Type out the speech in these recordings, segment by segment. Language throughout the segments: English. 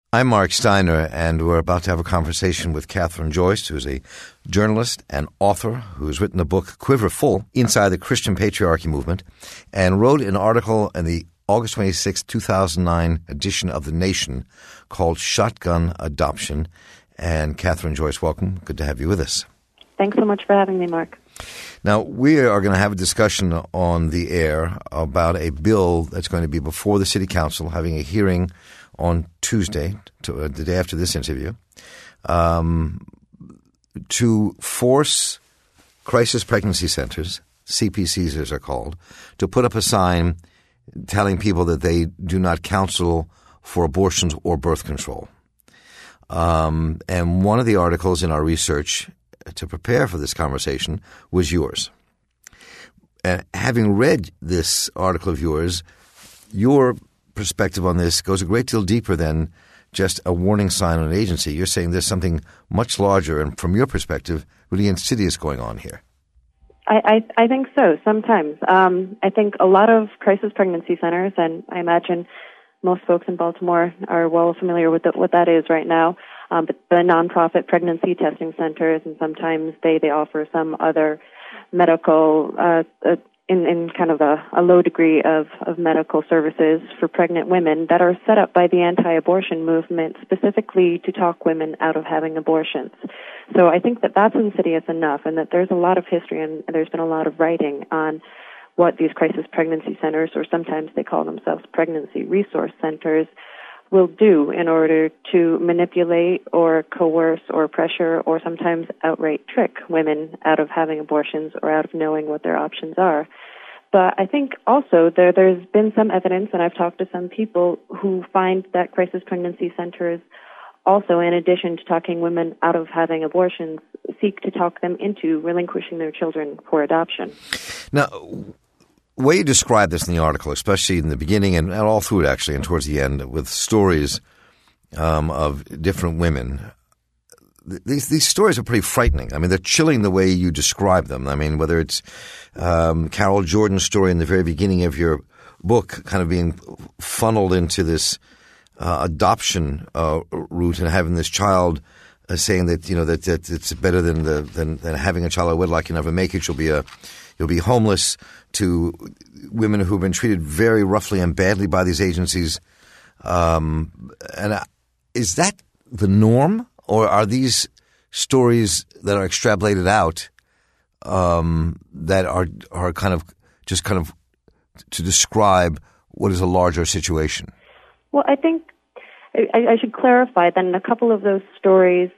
I'm Mark Steiner, and we're about to have a conversation with Catherine Joyce, who's a journalist and author who's written the book Quiverful, Inside the Christian Patriarchy Movement, and wrote an article in the August 26, 2009 edition of The Nation called Shotgun Adoption. And Catherine Joyce, welcome. Good to have you with us. Thanks so much for having me, Mark. Now, we are going to have a discussion on the air about a bill that's going to be before the City Council, having a hearing on Tuesday, the day after this interview, to force crisis pregnancy centers, CPCs as they're called, to put up a sign telling people that they do not counsel for abortions or birth control. And one of the articles in our research to prepare for this conversation was yours. And having read this article of yours, your perspective on this goes a great deal deeper than just a warning sign on an agency. You're saying there's something much larger and, from your perspective, really insidious going on here. I think so, sometimes. I think a lot of crisis pregnancy centers, and I imagine most folks in Baltimore are well familiar with what that is right now, but the nonprofit pregnancy testing centers, and sometimes they offer some other medical in kind of a low degree of medical services for pregnant women that are set up by the anti-abortion movement specifically to talk women out of having abortions. So I think that that's insidious enough, and that there's a lot of history and there's been a lot of writing on what these crisis pregnancy centers, or sometimes they call themselves pregnancy resource centers, will do in order to manipulate or coerce or pressure or sometimes outright trick women out of having abortions or out of knowing what their options are. But I think also there's been some evidence, and I've talked to some people who find that crisis pregnancy centers also, in addition to talking women out of having abortions, seek to talk them into relinquishing their children for adoption. Now, the way you describe this in the article, especially in the beginning and all through it actually and towards the end, with stories of different women, these stories are pretty frightening. I mean, they're chilling the way you describe them. I mean, whether it's Carol Jordan's story in the very beginning of your book, kind of being funneled into this adoption route and having this child saying that, you know, that it's better than having a child out of wedlock. You never make it. You'll be homeless, to women who've been treated very roughly and badly by these agencies. Is that the norm, or are these stories that are extrapolated out that are kind of to describe what is a larger situation? Well, I think I should clarify that in a couple of those stories,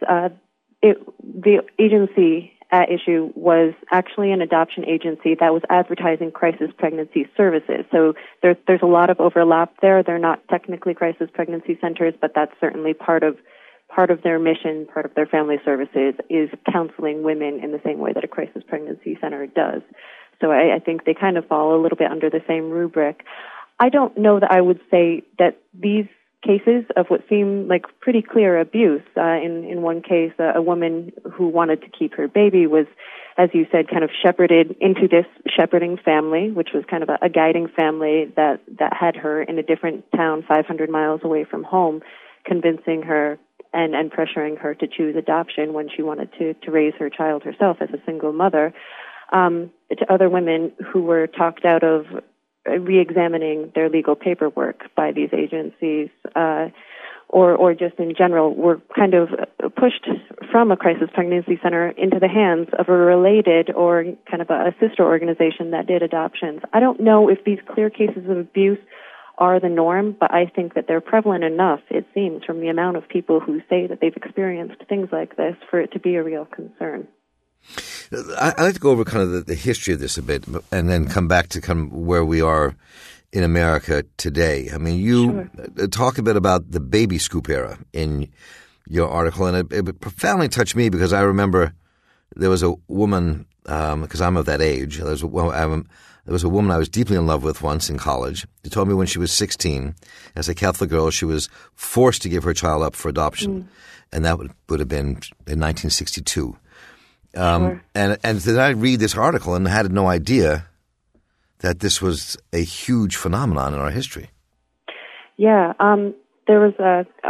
the agency at issue was actually an adoption agency that was advertising crisis pregnancy services. So there's a lot of overlap there. They're not technically crisis pregnancy centers, but that's certainly part of their mission, part of their family services is counseling women in the same way that a crisis pregnancy center does. So I think they kind of fall a little bit under the same rubric. I don't know that I would say that these cases of what seem like pretty clear abuse. In one case, a woman who wanted to keep her baby was, as you said, kind of shepherded into this shepherding family, which was kind of a guiding family that had her in a different town 500 miles away from home, convincing her and pressuring her to choose adoption when she wanted to raise her child herself as a single mother, to other women who were talked out of re-examining their legal paperwork by these agencies, or just in general were kind of pushed from a crisis pregnancy center into the hands of a related or kind of a sister organization that did adoptions. I don't know if these clear cases of abuse are the norm, but I think that they're prevalent enough, it seems, from the amount of people who say that they've experienced things like this for it to be a real concern. I'd like to go over kind of the history of this a bit and then come back to kind of where we are in America today. I mean, you talk a bit about the baby scoop era in your article, and it profoundly touched me because I remember there was a woman, because I'm of that age, there was a woman I was deeply in love with once in college. She told me when she was 16, as a Catholic girl, she was forced to give her child up for adoption, and that would have been in 1962. And then I read this article and had no idea that this was a huge phenomenon in our history. Yeah, there was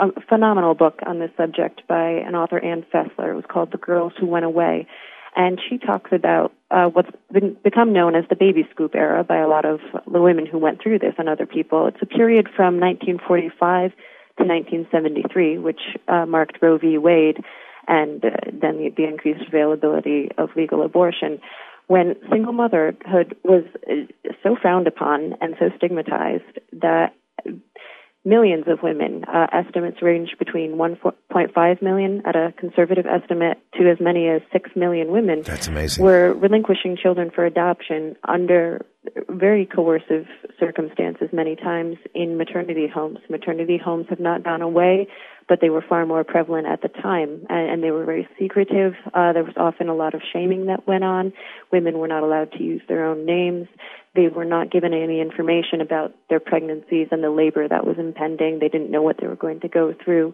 a phenomenal book on this subject by an author, Ann Fessler. It was called The Girls Who Went Away. And she talks about what's become known as the baby scoop era by a lot of the women who went through this and other people. It's a period from 1945 to 1973, which marked Roe v. Wade and then the increased availability of legal abortion, when single motherhood was so frowned upon and so stigmatized that millions of women, estimates range between 1.5 million at a conservative estimate to as many as 6 million women. That's amazing. Were relinquishing children for adoption under very coercive circumstances many times in maternity homes. Maternity homes have not gone away, but they were far more prevalent at the time, and they were very secretive. There was often a lot of shaming that went on. Women were not allowed to use their own names. They were not given any information about their pregnancies and the labor that was impending. They didn't know what they were going to go through.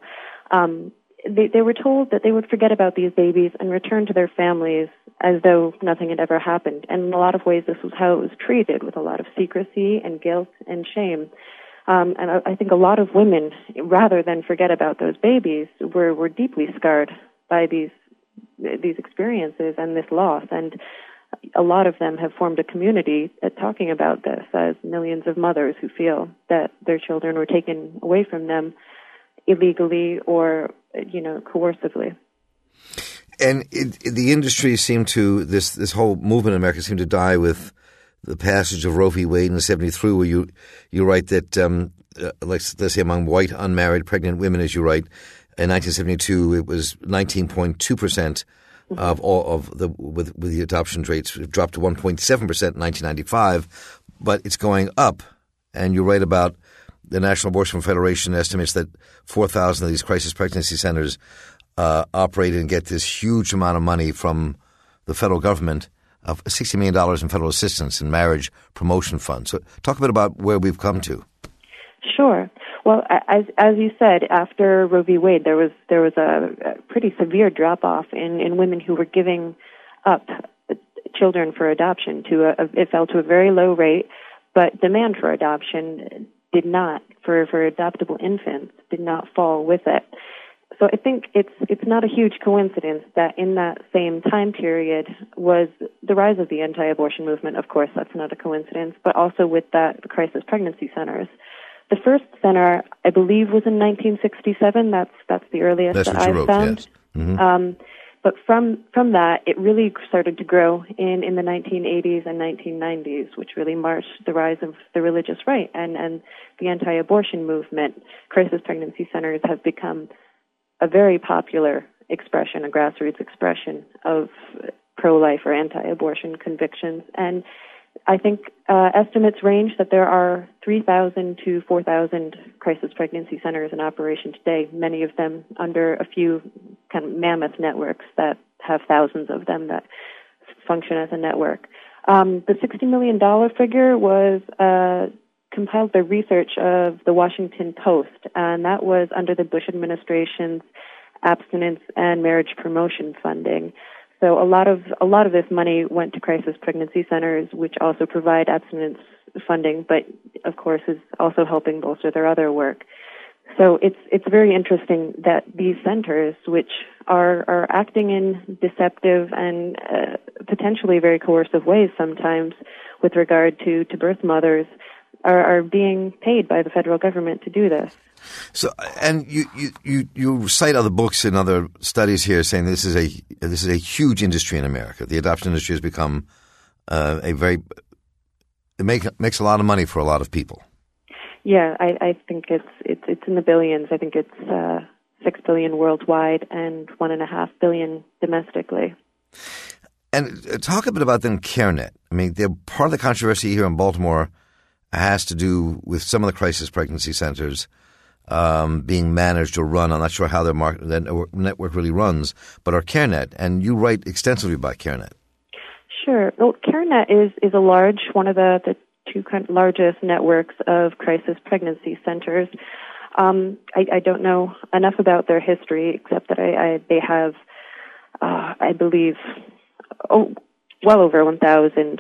They were told that they would forget about these babies and return to their families as though nothing had ever happened. And in a lot of ways, this was how it was treated, with a lot of secrecy and guilt and shame. And I think a lot of women, rather than forget about those babies, were deeply scarred by these experiences and this loss. And a lot of them have formed a community talking about this as millions of mothers who feel that their children were taken away from them illegally or, coercively. And the industry seemed to, this whole movement in America seemed to die with the passage of Roe v. Wade in 1973, where you write that, let's say among white unmarried pregnant women, as you write, in 1972 it was 19.2%. Of all of the with the adoption rates, it dropped to 1.7% in 1995, but it's going up. And you write about the National Abortion Federation estimates that 4,000 of these crisis pregnancy centers operate and get this huge amount of money from the federal government, of $60 million in federal assistance and marriage promotion funds. So talk a bit about where we've come to. Sure. Well, as you said, after Roe v. Wade, there was a pretty severe drop-off in women who were giving up children for adoption. It fell to a very low rate, but demand for adoption did not, for adoptable infants, did not fall with it. So I think it's not a huge coincidence that in that same time period was the rise of the anti-abortion movement. Of course, that's not a coincidence, but also with that, the crisis pregnancy centers. The first center, I believe, was in 1967. That's the earliest that I've found. Yes. Mm-hmm. But from that, it really started to grow in the 1980s and 1990s, which really marked the rise of the religious right and the anti-abortion movement. Crisis pregnancy centers have become a very popular expression, a grassroots expression of pro-life or anti-abortion convictions. And I think estimates range that there are 3,000 to 4,000 crisis pregnancy centers in operation today, many of them under a few kind of mammoth networks that have thousands of them that function as a network. The $60 million figure was compiled by research of the Washington Post, and that was under the Bush administration's abstinence and marriage promotion funding. So a lot of this money went to crisis pregnancy centers, which also provide abstinence funding, but of course is also helping bolster their other work. So it's very interesting that these centers, which are acting in deceptive and potentially very coercive ways sometimes with regard to birth mothers, are being paid by the federal government to do this. So, and you cite other books and other studies here saying this is a huge industry in America. The adoption industry has become it makes a lot of money for a lot of people. Yeah, I think it's in the billions. I think it's $6 billion worldwide and $1.5 billion domestically. And talk a bit about then CareNet. I mean, part of the controversy here in Baltimore has to do with some of the crisis pregnancy centers being managed or run. I'm not sure how that network really runs, but our CareNet, and you write extensively about CareNet. Sure. Well, CareNet is one of the two largest networks of crisis pregnancy centers. I don't know enough about their history, except that they have, I believe, well over 1,000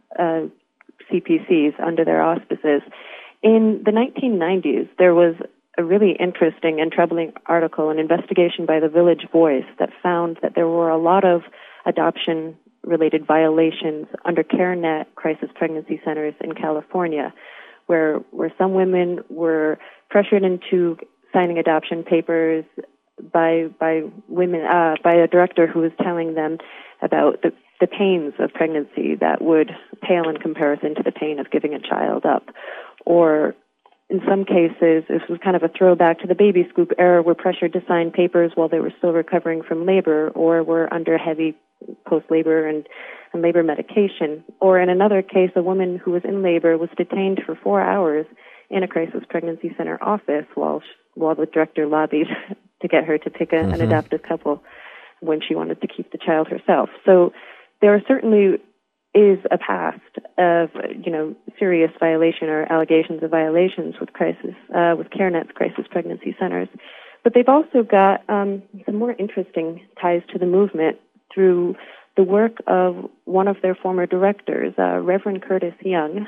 CPCs under their auspices. In the 1990s, there was a really interesting and troubling article, an investigation by the Village Voice that found that there were a lot of adoption-related violations under CareNet crisis pregnancy centers in California, where some women were pressured into signing adoption papers by women by a director who was telling them about the pains of pregnancy that would pale in comparison to the pain of giving a child up. Or in some cases, this was kind of a throwback to the baby scoop era, were pressured to sign papers while they were still recovering from labor or were under heavy post-labor and labor medication. Or in another case, a woman who was in labor was detained for 4 hours in a crisis pregnancy center office while the director lobbied to get her to pick an adoptive couple when she wanted to keep the child herself. So there certainly is a past of, serious violation or allegations of violations with CareNet's crisis pregnancy centers. But they've also got some more interesting ties to the movement through the work of one of their former directors, Reverend Curtis Young,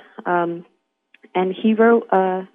and he wrote a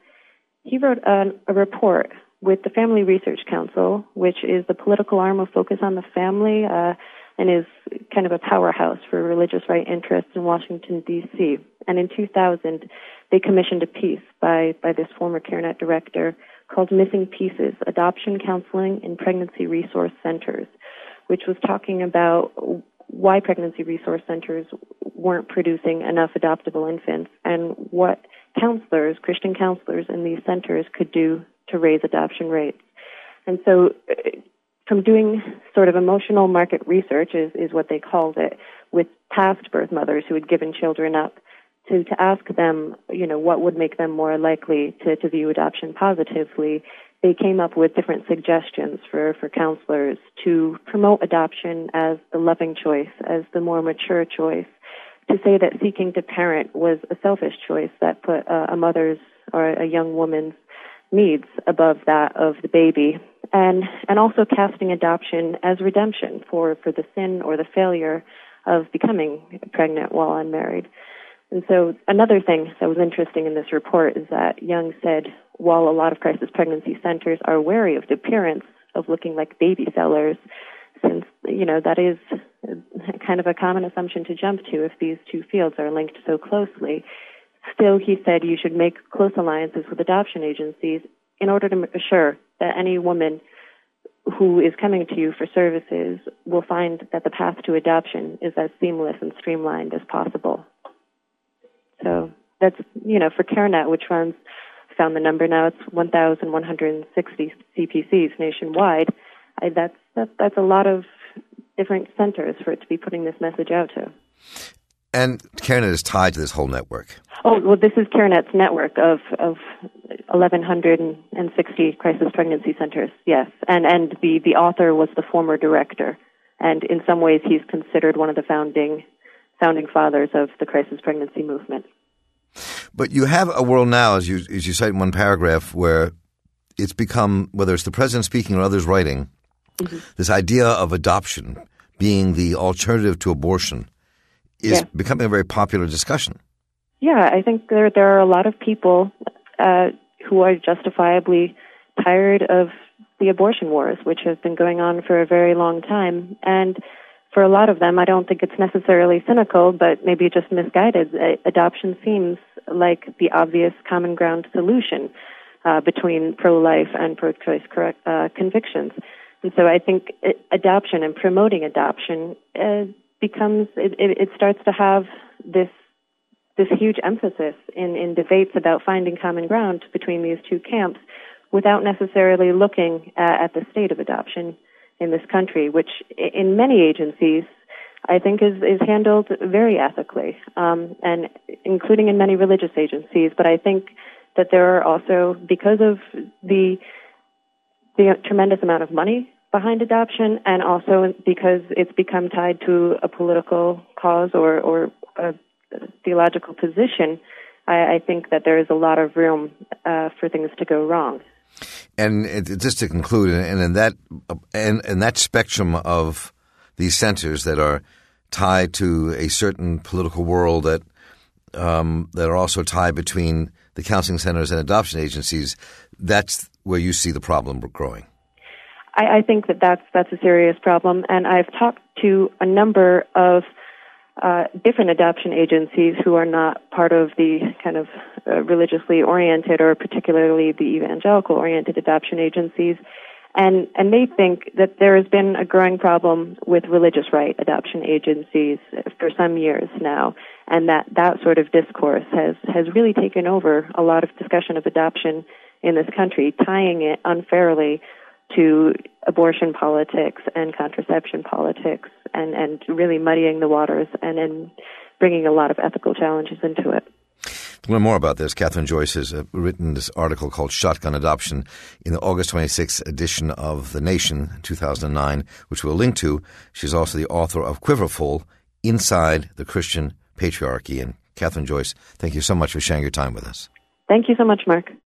report with the Family Research Council, which is the political arm of Focus on the Family, and is kind of a powerhouse for religious right interests in Washington, D.C. And in 2000, they commissioned a piece by this former CareNet director called Missing Pieces, Adoption Counseling in Pregnancy Resource Centers, which was talking about why pregnancy resource centers weren't producing enough adoptable infants and what counselors, Christian counselors in these centers could do to raise adoption rates. And so from doing sort of emotional market research is what they called it, with past birth mothers who had given children up, to ask them, what would make them more likely to view adoption positively, they came up with different suggestions for counselors to promote adoption as the loving choice, as the more mature choice, to say that seeking to parent was a selfish choice that put a mother's or a young woman's needs above that of the baby, and also casting adoption as redemption for the sin or the failure of becoming pregnant while unmarried. And so another thing that was interesting in this report is that Young said, while a lot of crisis pregnancy centers are wary of the appearance of looking like baby sellers, since, that is kind of a common assumption to jump to if these two fields are linked so closely, still, he said, you should make close alliances with adoption agencies in order to assure that any woman who is coming to you for services will find that the path to adoption is as seamless and streamlined as possible. So that's, for CareNet, which runs, found the number now, it's 1,160 CPCs nationwide. That's a lot of different centers for it to be putting this message out to. And CareNet is tied to this whole network. Oh, well, this is CareNet's network of 1,160 crisis pregnancy centers, yes. And the author was the former director. And in some ways, he's considered one of the founding fathers of the crisis pregnancy movement. But you have a world now, as you cite in one paragraph, where it's become, whether it's the president speaking or others writing, this idea of adoption being the alternative to abortion is becoming a very popular discussion. Yeah, I think there are a lot of people who are justifiably tired of the abortion wars, which have been going on for a very long time. And for a lot of them, I don't think it's necessarily cynical, but maybe just misguided. Adoption seems like the obvious common ground solution between pro-life and pro-choice convictions. And so I think adoption and promoting adoption it starts to have this huge emphasis in debates about finding common ground between these two camps without necessarily looking at the state of adoption in this country, which in many agencies I think is handled very ethically, and including in many religious agencies. But I think that there are also, because of the tremendous amount of money behind adoption, and also because it's become tied to a political cause or a theological position, I think that there is a lot of room for things to go wrong. And just to conclude, and in that spectrum of these centers that are tied to a certain political world that are also tied between the counseling centers and adoption agencies, that's where you see the problem growing? I think that's a serious problem, and I've talked to a number of different adoption agencies who are not part of the kind of religiously oriented or particularly the evangelical oriented adoption agencies, and they think that there has been a growing problem with religious right adoption agencies for some years now, and that sort of discourse has really taken over a lot of discussion of adoption in this country, tying it unfairly to abortion politics and contraception politics and really muddying the waters and bringing a lot of ethical challenges into it. To learn more about this, Catherine Joyce has written this article called Shotgun Adoption in the August 26th edition of The Nation, 2009, which we'll link to. She's also the author of Quiverful, Inside the Christian Patriarchy. And Catherine Joyce, thank you so much for sharing your time with us. Thank you so much, Mark.